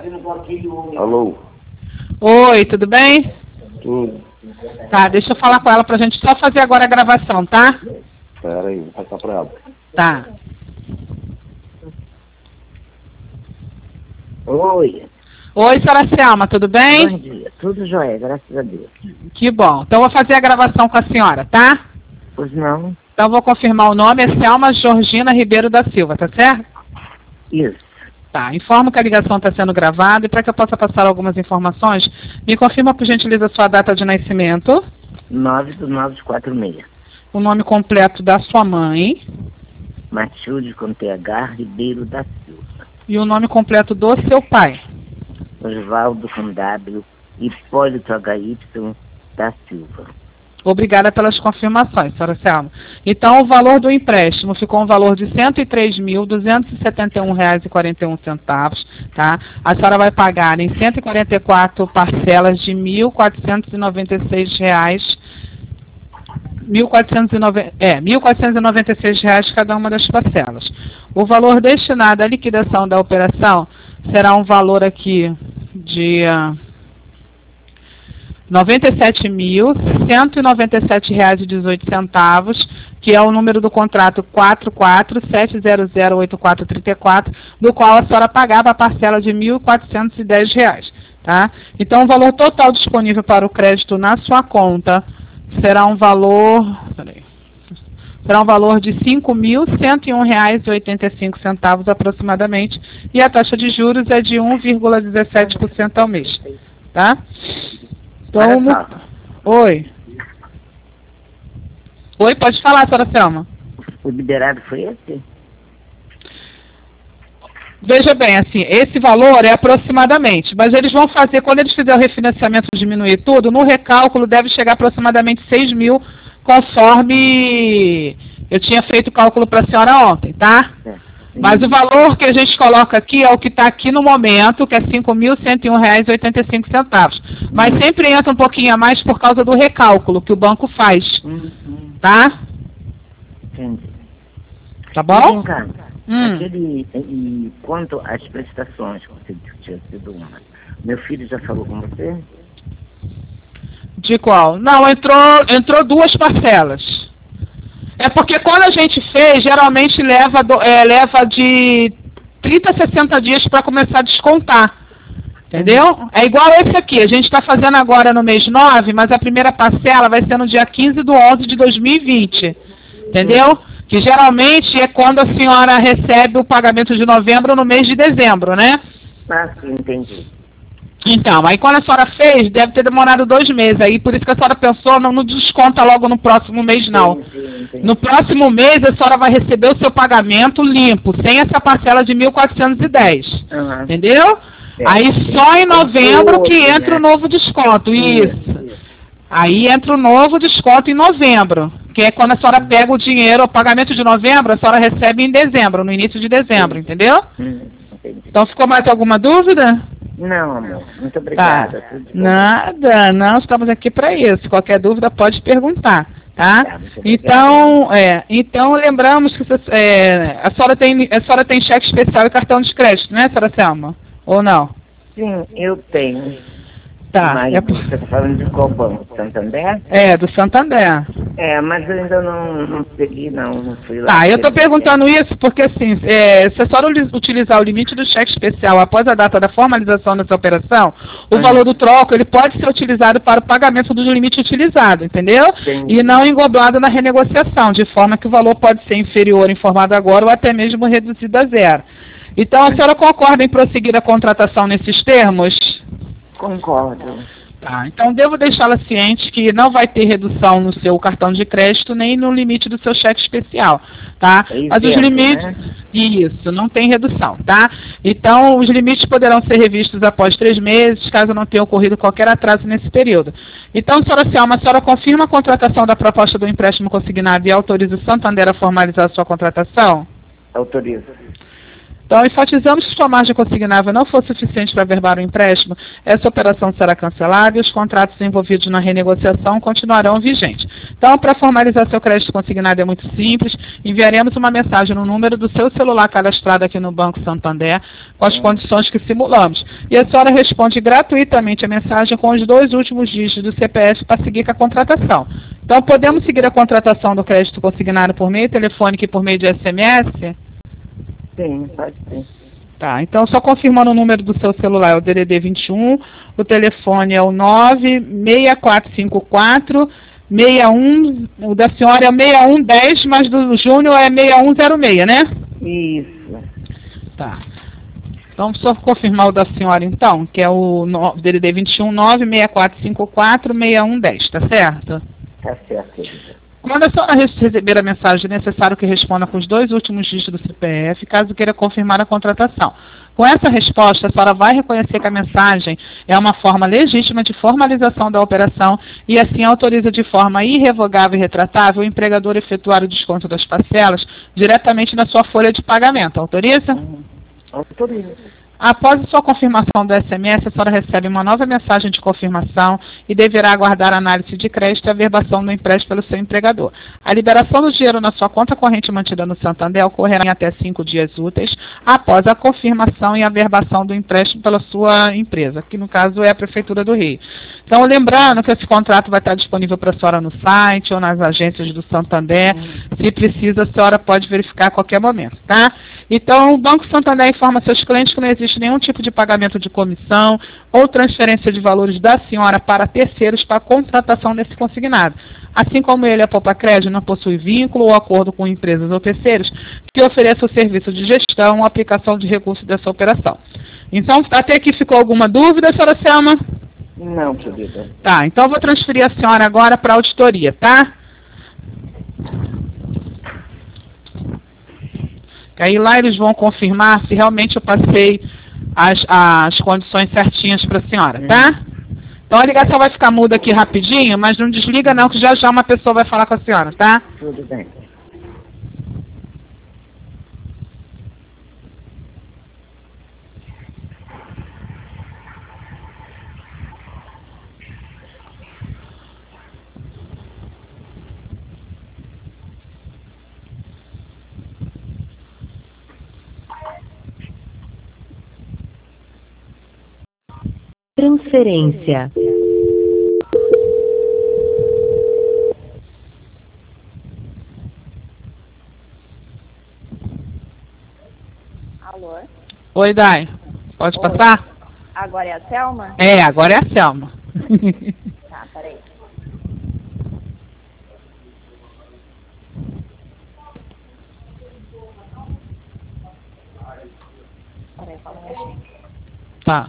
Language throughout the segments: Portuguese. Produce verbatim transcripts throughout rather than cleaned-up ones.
Alô? Oi, tudo bem? Tudo. Tá, deixa eu falar com ela pra gente só fazer agora a gravação, tá? Pera aí, vou passar pra ela. Tá. Oi. Oi, senhora Selma, tudo bem? Bom dia. Tudo jóia, graças a Deus. Que bom. Então eu vou fazer a gravação com a senhora, tá? Pois não? Então eu vou confirmar o nome, é Selma Georgina Ribeiro da Silva, tá certo? Isso. Tá, informo que a ligação está sendo gravada e para que eu possa passar algumas informações, me confirma por gentileza a sua data de nascimento, nove do nove de quarenta e seis. o nome completo da sua mãe Matilde com T H Ribeiro da Silva. e o nome completo do seu pai. Osvaldo com W, Hipólito H Y da Silva. Obrigada pelas confirmações, senhora Selma. Então, o valor do empréstimo ficou um valor de cento e três mil, duzentos e setenta e um reais e quarenta e um centavos, tá? A senhora vai pagar em cento e quarenta e quatro parcelas de mil quatrocentos e noventa e seis reais, mil quatrocentos e noventa, é, mil quatrocentos e noventa e seis reais cada uma das parcelas. O valor destinado à liquidação da operação será um valor aqui de uh, noventa e sete mil, cento e noventa e sete reais e dezoito centavos, que é o número do contrato quatro quatro sete zero zero oito quatro três quatro, do qual a senhora pagava a parcela de mil quatrocentos e dez reais, tá? Então, o valor total disponível para o crédito na sua conta será um valor, peraí, será um valor de cinco mil cento e um reais e oitenta e cinco centavos aproximadamente, e a taxa de juros é de um vírgula dezessete por cento ao mês, tá? Então, no... Oi. Oi, pode falar, senhora Selma. O liberado foi esse? Veja bem, assim, esse valor é aproximadamente, mas eles vão fazer, quando eles fizerem o refinanciamento diminuir tudo, no recálculo deve chegar aproximadamente seis mil, conforme eu tinha feito o cálculo para a senhora ontem, tá? É. Mas o valor que a gente coloca aqui é o que está aqui no momento, que é cinco mil cento e um reais e oitenta e cinco centavos. Mas uhum. sempre entra um pouquinho a mais por causa do recálculo que o banco faz. Uhum. Tá? Entendi. Tá bom? Hum. Aquele, e quanto às prestações, que você tinha sido uma, meu filho já falou com você? De qual? Não, entrou, entrou duas parcelas. É porque quando a gente fez, geralmente leva, do, é, leva de trinta a sessenta dias para começar a descontar. Entendeu? É igual esse aqui. A gente está fazendo agora no mês nove, mas a primeira parcela vai ser no dia quinze de onze de dois mil e vinte. Entendeu? Que geralmente é quando a senhora recebe o pagamento de novembro no mês de dezembro, né? Ah, sim, entendi. Então, aí quando a senhora fez, deve ter demorado dois meses. Aí por isso que a senhora pensou, não, não desconta logo no próximo mês, não. Sim, sim, sim. No próximo mês, a senhora vai receber o seu pagamento limpo, sem essa parcela de mil quatrocentos e dez. Uhum. Entendeu? É, aí só em novembro que entra o novo desconto. Isso. Aí entra o novo desconto em novembro, que é quando a senhora pega o dinheiro, o pagamento de novembro, a senhora recebe em dezembro, no início de dezembro, entendeu? Então ficou mais alguma dúvida? Não, amor. Muito obrigada. Tá. Nada, não, estamos aqui para isso. Qualquer dúvida pode perguntar, tá? tá então, é, então lembramos que é, a, senhora tem, a senhora tem cheque especial e cartão de crédito, né, senhora Selma? Ou não? Sim, eu tenho. Tá. Mas é... você está falando de qual banco? Santander? É, do Santander. É, mas eu ainda não, não segui, não, não fui lá. Tá, eu estou perguntando isso porque, assim, é, se a senhora utilizar o limite do cheque especial após a data da formalização dessa operação, o uhum. valor do troco, ele pode ser utilizado para o pagamento do limite utilizado, entendeu? Sim. E não englobado na renegociação, de forma que o valor pode ser inferior informado agora ou até mesmo reduzido a zero. Então, a senhora concorda em prosseguir a contratação nesses termos? Concordo. Tá, então devo deixá-la ciente que não vai ter redução no seu cartão de crédito nem no limite do seu cheque especial, tá? É Mas os limites, né? Isso, não tem redução, tá? Então os limites poderão ser revistos após três meses, caso não tenha ocorrido qualquer atraso nesse período. Então, senhora Selma, a senhora confirma a contratação da proposta do empréstimo consignado e autoriza o Santander a formalizar a sua contratação? Autorizo. Então, enfatizamos que sua margem consignável não for suficiente para averbar o empréstimo, essa operação será cancelada e os contratos envolvidos na renegociação continuarão vigentes. Então, para formalizar seu crédito consignado é muito simples, enviaremos uma mensagem no número do seu celular cadastrado aqui no Banco Santander, com as condições que simulamos. E a senhora responde gratuitamente a mensagem com os dois últimos dígitos do C P F para seguir com a contratação. Então, podemos seguir a contratação do crédito consignado por meio telefônico e por meio de S M S? Sim, pode ser. Tá, então só confirmando o número do seu celular, é o D D D vinte e um, o telefone é o nove seis quatro cinco quatro seis um, o da senhora é seis um um zero, mas do Júnior é seis um zero seis, né? Isso. Tá. Então, só confirmar o da senhora, então, que é o D D D vinte e um, nove seis quatro cinco quatro seis um um zero, tá certo? Tá certo, querida. Quando a senhora receber a mensagem, é necessário que responda com os dois últimos dígitos do C P F, caso queira confirmar a contratação. Com essa resposta, a senhora vai reconhecer que a mensagem é uma forma legítima de formalização da operação e assim autoriza de forma irrevogável e retratável o empregador a efetuar o desconto das parcelas diretamente na sua folha de pagamento. Autoriza? Uhum. Autoriza. Após a sua confirmação do S M S, a senhora recebe uma nova mensagem de confirmação e deverá aguardar a análise de crédito e a averbação do empréstimo pelo seu empregador. A liberação do dinheiro na sua conta corrente mantida no Santander ocorrerá em até cinco dias úteis após a confirmação e averbação do empréstimo pela sua empresa, que no caso é a Prefeitura do Rio. Então, lembrando que esse contrato vai estar disponível para a senhora no site ou nas agências do Santander. Se precisa, a senhora pode verificar a qualquer momento, tá? Então, o Banco Santander informa seus clientes que não existe nenhum tipo de pagamento de comissão ou transferência de valores da senhora para terceiros para a contratação desse consignado. Assim como ele, a Poupa Crédito, não possui vínculo ou acordo com empresas ou terceiros que ofereçam o serviço de gestão ou aplicação de recursos dessa operação. Então, até aqui ficou alguma dúvida, senhora Selma? Não, querida. Tá, então eu vou transferir a senhora agora para a auditoria, tá? Aí lá eles vão confirmar se realmente eu passei as, as condições certinhas para a senhora, tá? Então a ligação vai ficar muda aqui rapidinho, mas não desliga não, que já já uma pessoa vai falar com a senhora, tá? Tudo bem. Transferência. Alô? Oi, Dai. Pode Oi. passar? Agora é a Selma? É, agora é a Selma. Tá, peraí. Peraí, fala um minutinho. Tá.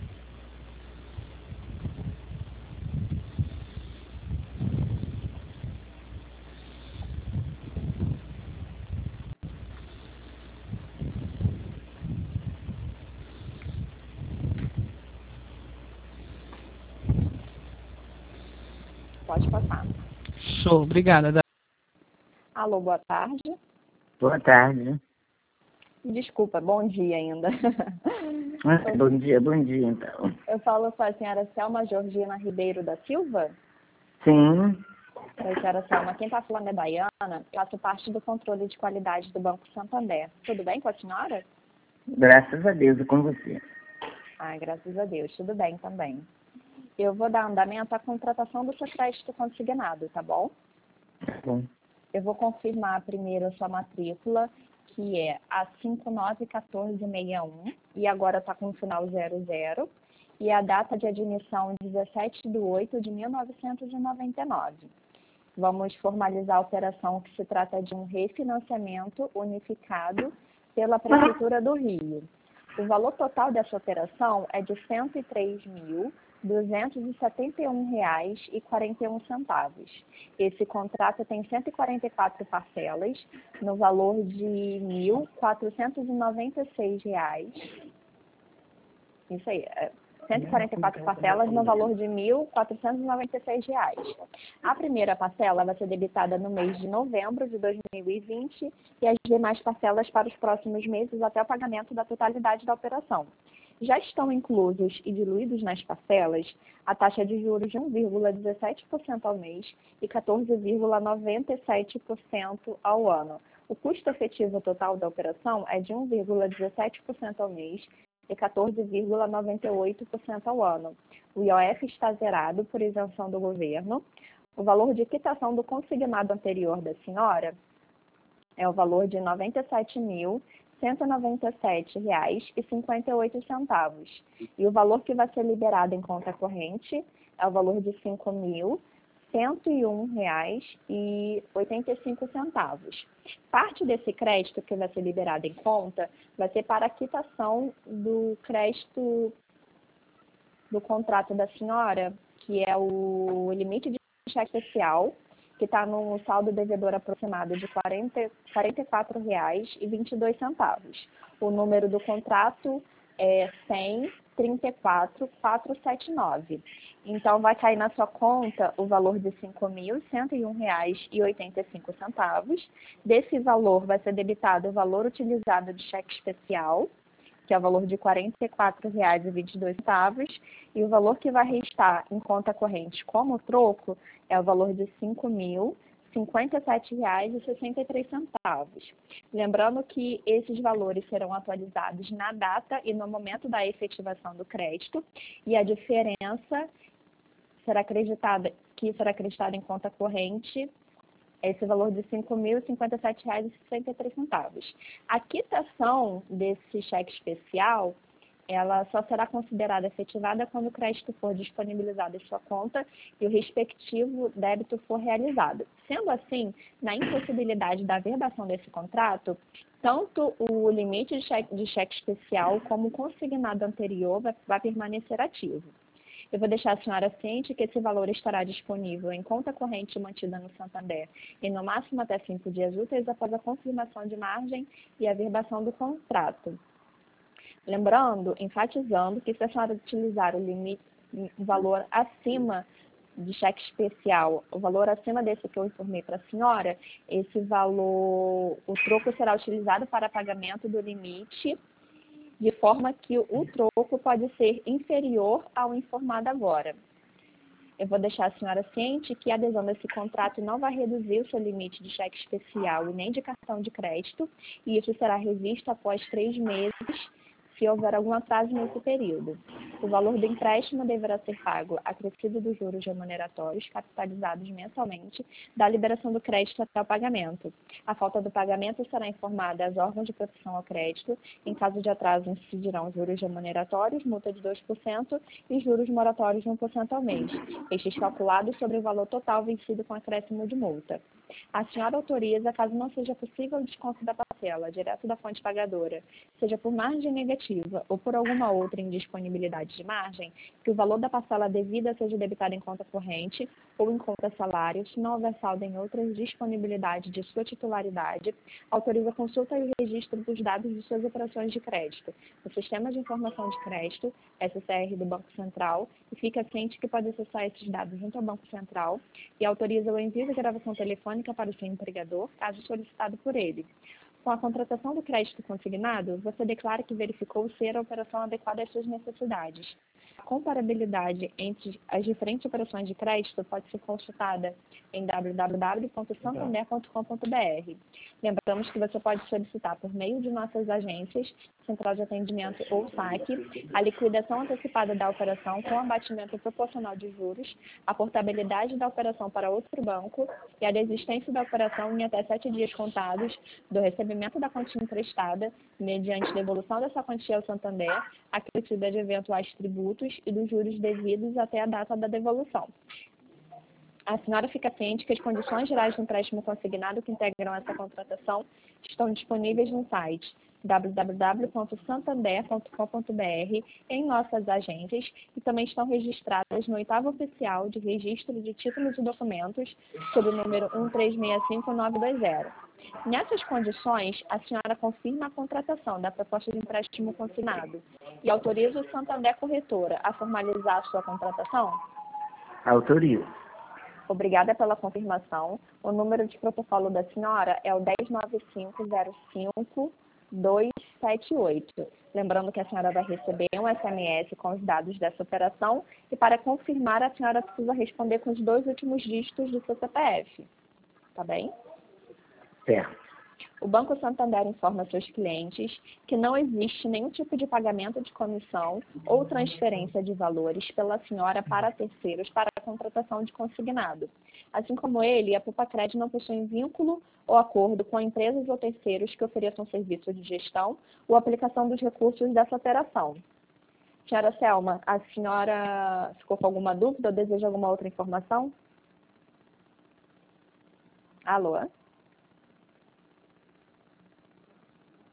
Pode passar. Show, obrigada, Dai. Alô, boa tarde. Boa tarde. Desculpa, bom dia ainda. Ah, bom dia, bom dia, então. Eu falo com a senhora Selma Georgina Ribeiro da Silva. Sim, Oi, senhora Selma. Quem está falando é Daiana. Eu faço parte do controle de qualidade do Banco Santander. Tudo bem com a senhora? graças a Deus, e com você. Ah, graças a Deus. Tudo bem também. Eu vou dar andamento à contratação do seu crédito consignado, tá bom? Tá bom. Eu vou confirmar primeiro a sua matrícula, que é a cinco nove um quatro seis um, e agora está com o final zero zero, e a data de admissão dezessete de oito de mil novecentos e noventa e nove. Vamos formalizar a operação que se trata de um refinanciamento unificado pela Prefeitura do Rio. O valor total dessa operação é de cento e três mil duzentos e setenta e um reais e quarenta e um centavos. Esse contrato tem cento e quarenta e quatro parcelas no valor de mil quatrocentos e noventa e seis reais. Isso aí, é cento e quarenta e quatro parcelas no valor de mil quatrocentos e noventa e seis reais. A primeira parcela vai ser debitada no mês de novembro de dois mil e vinte e as demais parcelas para os próximos meses até o pagamento da totalidade da operação. Já estão inclusos e diluídos nas parcelas a taxa de juros de um vírgula dezessete por cento ao mês e quatorze vírgula noventa e sete por cento ao ano. O custo efetivo total da operação é de um vírgula dezessete por cento ao mês e quatorze vírgula noventa e oito por cento ao ano. O I O F está zerado por isenção do governo. O valor de quitação do consignado anterior da senhora é o valor de noventa e sete mil cento e noventa e sete reais e cinquenta e oito centavos. E o valor que vai ser liberado em conta corrente é o valor de cinco mil cento e um reais e oitenta e cinco centavos. Parte desse crédito que vai ser liberado em conta vai ser para a quitação do crédito do contrato da senhora, que é o limite de cheque especial, que está no saldo devedor aproximado de quarenta, quarenta e quatro reais e vinte e dois centavos. O número do contrato é cem, trinta e quatro, quatrocentos e setenta e nove. Então, vai cair na sua conta o valor de cinco mil cento e um reais e oitenta e cinco centavos. Desse valor, vai ser debitado o valor utilizado de cheque especial, que é o valor de quarenta e quatro reais e vinte e dois centavos, e o valor que vai restar em conta corrente como troco é o valor de cinco mil cinquenta e sete reais e sessenta e três centavos. Lembrando que esses valores serão atualizados na data e no momento da efetivação do crédito, e a diferença será acreditada, que será acreditada em conta corrente, esse valor de cinco mil cinquenta e sete reais e sessenta e três centavos. A quitação desse cheque especial, ela só será considerada efetivada quando o crédito for disponibilizado em sua conta e o respectivo débito for realizado. Sendo assim, na impossibilidade da averbação desse contrato, tanto o limite de cheque, de cheque especial como o consignado anterior vai, vai permanecer ativo. Eu vou deixar a senhora ciente que esse valor estará disponível em conta corrente mantida no Santander e no máximo até cinco dias úteis após a confirmação de margem e averbação do contrato. Lembrando, enfatizando que se a senhora utilizar o limite, o valor acima de cheque especial, o valor acima desse que eu informei para a senhora, esse valor, o troco será utilizado para pagamento do limite, de forma que o troco pode ser inferior ao informado agora. Eu vou deixar a senhora ciente que a adesão desse contrato não vai reduzir o seu limite de cheque especial e nem de cartão de crédito, e isso será revisto após três meses, se houver algum atraso nesse período. O valor do empréstimo deverá ser pago acrescido dos juros remuneratórios capitalizados mensalmente da liberação do crédito até o pagamento. A falta do pagamento será informada aos órgãos de proteção ao crédito. Em caso de atraso, incidirão juros remuneratórios, multa de dois por cento e juros moratórios de um por cento ao mês, estes calculados sobre o valor total vencido com acréscimo de multa. A senhora autoriza, caso não seja possível o desconto da parcela, direto da fonte pagadora, seja por margem negativa ou por alguma outra indisponibilidade de margem, que o valor da parcela devida seja debitado em conta corrente ou em conta salário, se não houver saldo em outras disponibilidades de sua titularidade, autoriza a consulta e o registro dos dados de suas operações de crédito no Sistema de Informação de Crédito, S C R do Banco Central, e fica ciente que pode acessar esses dados junto ao Banco Central e autoriza o envio de gravação telefônica para o seu empregador, caso solicitado por ele. Com a contratação do crédito consignado, você declara que verificou ser a operação adequada às suas necessidades. A comparabilidade entre as diferentes operações de crédito pode ser consultada em w w w ponto santander ponto com ponto b r. Lembramos que você pode solicitar por meio de nossas agências, central de atendimento ou saque, a liquidação antecipada da operação com abatimento proporcional de juros, a portabilidade da operação para outro banco e a desistência da operação em até sete dias contados do recebimento da quantia emprestada, mediante devolução dessa quantia ao Santander, acrescida de eventuais tributos e dos juros devidos até a data da devolução. A senhora fica ciente que as condições gerais do empréstimo consignado que integram essa contratação estão disponíveis no site w w w ponto santander ponto com ponto b r, em nossas agências, e também estão registradas no oitavo oficial de registro de títulos e documentos, sob o número um três seis cinco nove dois zero. Nessas condições, a senhora confirma a contratação da proposta de empréstimo consignado e autoriza o Santander Corretora a formalizar a sua contratação? Autorizo. Obrigada pela confirmação. O número de protocolo da senhora é o dez nove cinco zero cinco dois sete oito. Lembrando que a senhora vai receber um S M S com os dados dessa operação e para confirmar a senhora precisa responder com os dois últimos dígitos do seu C P F. Tá bem? Certo. O Banco Santander informa seus clientes que não existe nenhum tipo de pagamento de comissão ou transferência de valores pela senhora para terceiros para a contratação de consignado. Assim como ele, a Pupacred não possui vínculo ou acordo com empresas ou terceiros que ofereçam serviços de gestão ou aplicação dos recursos dessa operação. Senhora Selma, a senhora ficou com alguma dúvida ou deseja alguma outra informação? Alô?